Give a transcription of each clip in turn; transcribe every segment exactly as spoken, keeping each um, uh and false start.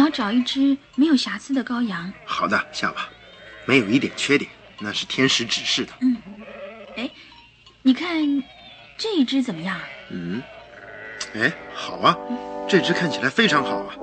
要找一只没有瑕疵的羔羊。 好的，夏娃，没有一点缺点，那是天使指示的。 嗯，哎，你看这一只怎么样？ 嗯，哎，好啊，这只看起来非常好啊。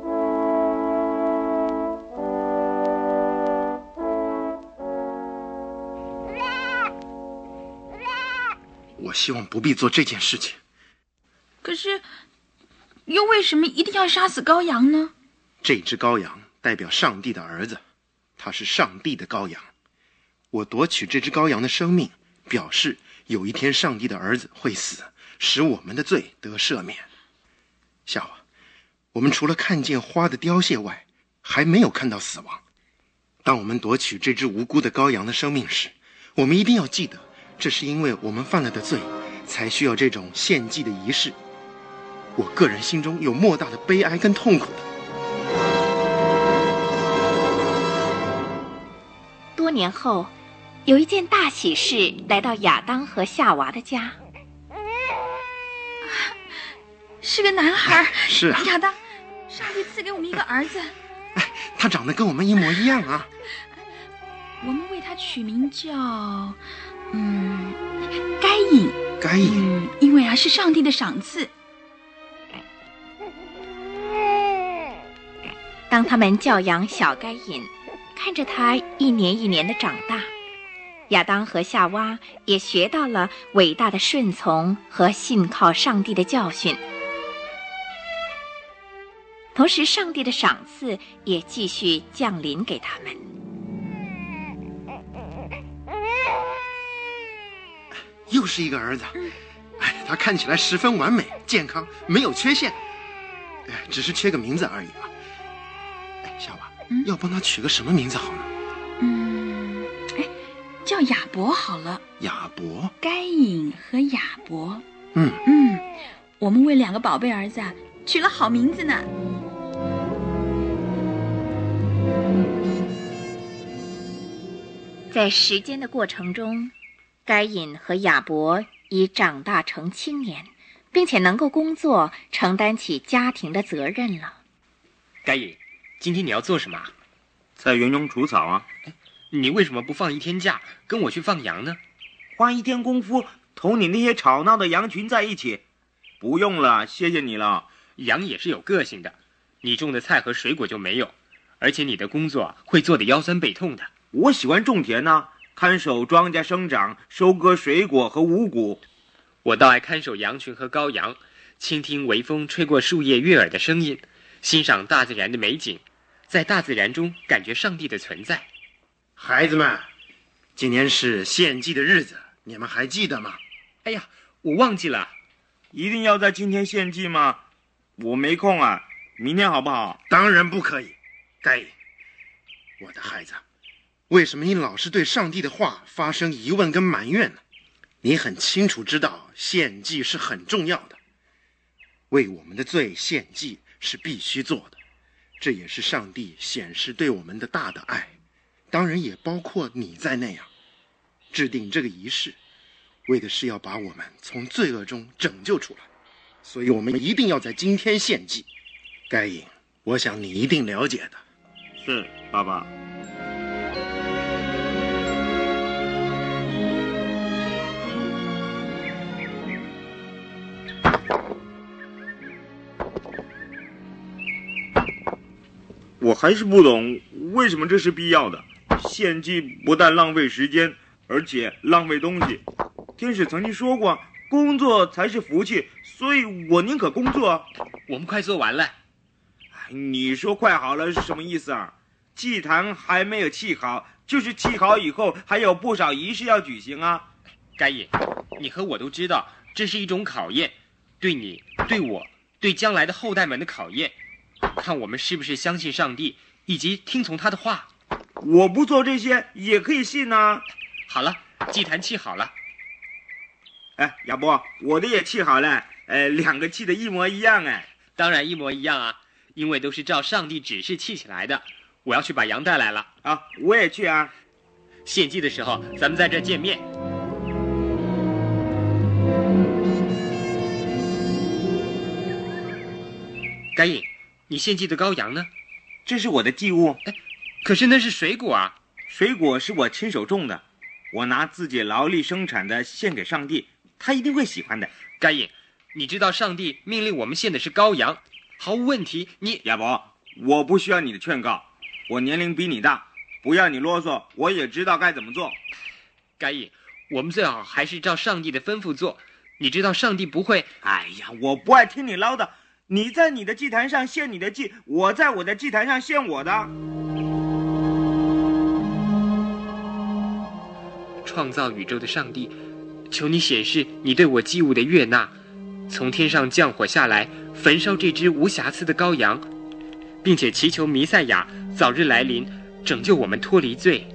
我希望不必做这件事情。 可是，又为什么一定要杀死羔羊呢？ 这只羔羊代表上帝的儿子，他是上帝的羔羊。我夺取这只羔羊的生命，表示有一天上帝的儿子会死，使我们的罪得赦免。夏娃，我们除了看见花的凋谢外，还没有看到死亡。当我们夺取这只无辜的羔羊的生命时，我们一定要记得，这是因为我们犯了的罪，才需要这种献祭的仪式。我个人心中有莫大的悲哀跟痛苦的。 多年后，有一件大喜事来到亚当和夏娃的家。 是个男孩。 是啊， 亚当，上帝赐给我们一个儿子。 哎，他长得跟我们一模一样啊。 我们为他取名叫，嗯，该隐。 该隐， 嗯，因为啊是上帝的赏赐。 当他们教养小该隐，看着他一年一年的长大，亚当和夏娃也学到了伟大的顺从和信靠上帝的教训。同时，上帝的赏赐也继续降临给他们。 又是一个儿子，哎，他看起来十分完美、健康，没有缺陷，哎，只是缺个名字而已啊。哎，夏娃， 嗯、 要帮他取个什么名字好呢？ 嗯，哎，叫亚伯好了。 亚伯， 该隐和亚伯。 嗯嗯，我们为两个宝贝儿子啊取了好名字呢。 在时间的过程中，该隐和亚伯已长大成青年，并且能够工作，承担起家庭的责任了。 该隐，今天你要做什么？ 在园中除草啊。 你为什么不放一天假，跟我去放羊呢？ 花一天功夫同你那些吵闹的羊群在一起。不用了，谢谢你了。 羊也是有个性的，你种的菜和水果就没有，而且你的工作会做得腰酸背痛的。 我喜欢种田呢，看守庄稼生长，收割水果和五谷。 我倒爱看守羊群和羔羊，倾听微风吹过树叶悦耳的声音，欣赏大自然的美景，在大自然中感觉上帝的存在。 孩子们，今天是献祭的日子，你们还记得吗？ 哎呀，我忘记了。 一定要在今天献祭吗？我没空啊，明天好不好？ 当然不可以。该隐，我的孩子，为什么你老是对上帝的话发生疑问跟埋怨呢？你很清楚知道献祭是很重要的，为我们的罪献祭是必须做的，这也是上帝显示对我们的大的爱，当然也包括你在内啊。制定这个仪式，为的是要把我们从罪恶中拯救出来，所以我们一定要在今天献祭。该隐，我想你一定了解的。 是，爸爸。我还是不懂为什么这是必要的。献祭不但浪费时间，而且浪费东西。天使曾经说过，工作才是福气，所以我宁可工作。 我们快做完了。 你说快好了是什么意思啊？祭坛还没有砌好，就是砌好以后还有不少仪式要举行啊。 该隐，你和我都知道，这是一种考验，对你、对我、对将来的后代们的考验，看我们是不是相信上帝，以及听从他的话。 我不做这些也可以信啊。 好了，祭坛砌好了。 哎，亚伯，我的也砌好了，呃，两个砌的一模一样哎。 当然一模一样啊，因为都是照上帝指示砌起来的。我要去把羊带来了。 啊，我也去啊。 献祭的时候，咱们在这见面。该隐，你献祭的羔羊呢？ 这是我的祭物。 可是那是水果啊！ 水果是我亲手种的，我拿自己劳力生产的献给上帝，他一定会喜欢的。 该隐，你知道上帝命令我们献的是羔羊，毫无问题。你亚伯，我不需要你的劝告，我年龄比你大，不要你啰嗦，我也知道该怎么做。 该隐，我们最好还是照上帝的吩咐做。你知道上帝不会…… 哎呀，我不爱听你唠叨。你在你的祭坛上献你的祭，我在我的祭坛上献我的。 创造宇宙的上帝，求你显示你对我祭物的悦纳，从天上降火下来，焚烧这只无瑕疵的羔羊，并且祈求弥赛亚早日来临，拯救我们脱离罪。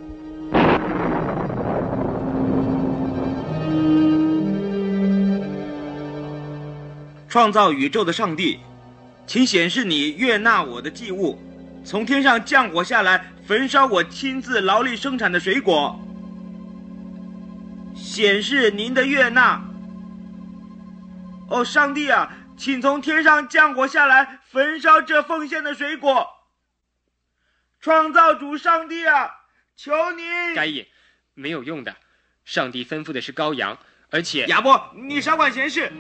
创造宇宙的上帝，请显示你悦纳我的祭物，从天上降火下来，焚烧我亲自劳力生产的水果，显示您的悦纳。哦，上帝啊，请从天上降火下来，焚烧这奉献的水果。创造主上帝啊，求你！ 该隐，没有用的，上帝吩咐的是羔羊，而且…… 亚伯，你少管闲事。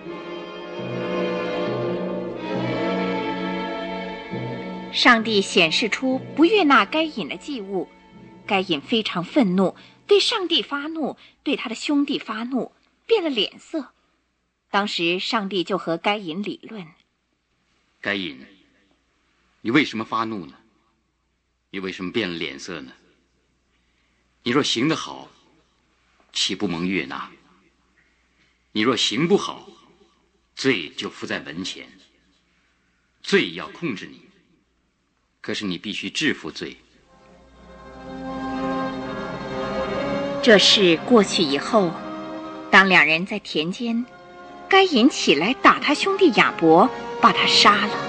上帝显示出不悦纳该隐的祭物，该隐非常愤怒，对上帝发怒，对他的兄弟发怒，变了脸色。当时上帝就和该隐理论： 该隐，你为什么发怒呢？你为什么变了脸色呢？你若行得好，岂不蒙悦纳？你若行不好，罪就伏在门前，罪要控制你，可是你必须制服罪。 这事过去以后，当两人在田间，该隐起来打他兄弟亚伯，把他杀了。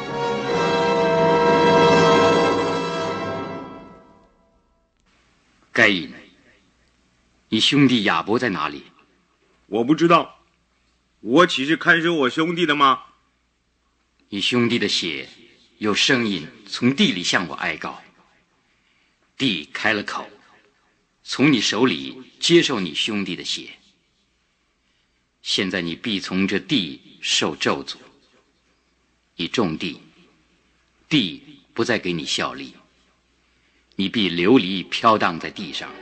该隐，你兄弟亚伯在哪里？ 我不知道，我岂是看守我兄弟的吗？ 你兄弟的血有声音从地里向我哀告，地开了口，从你手里接受你兄弟的血。现在你必从这地受咒诅，你种地，地不再给你效力，你必流离飘荡在地上。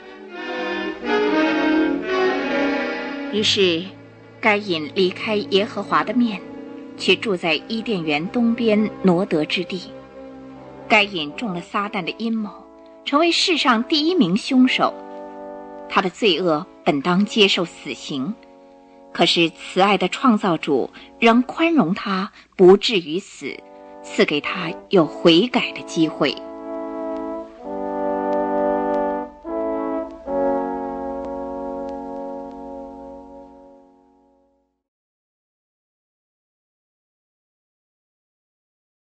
于是该隐离开耶和华的面，却住在伊甸园东边挪得之地。该隐中了撒旦的阴谋，成为世上第一名凶手。他的罪恶本当接受死刑，可是慈爱的创造主仍宽容他，不至于死，赐给他有悔改的机会。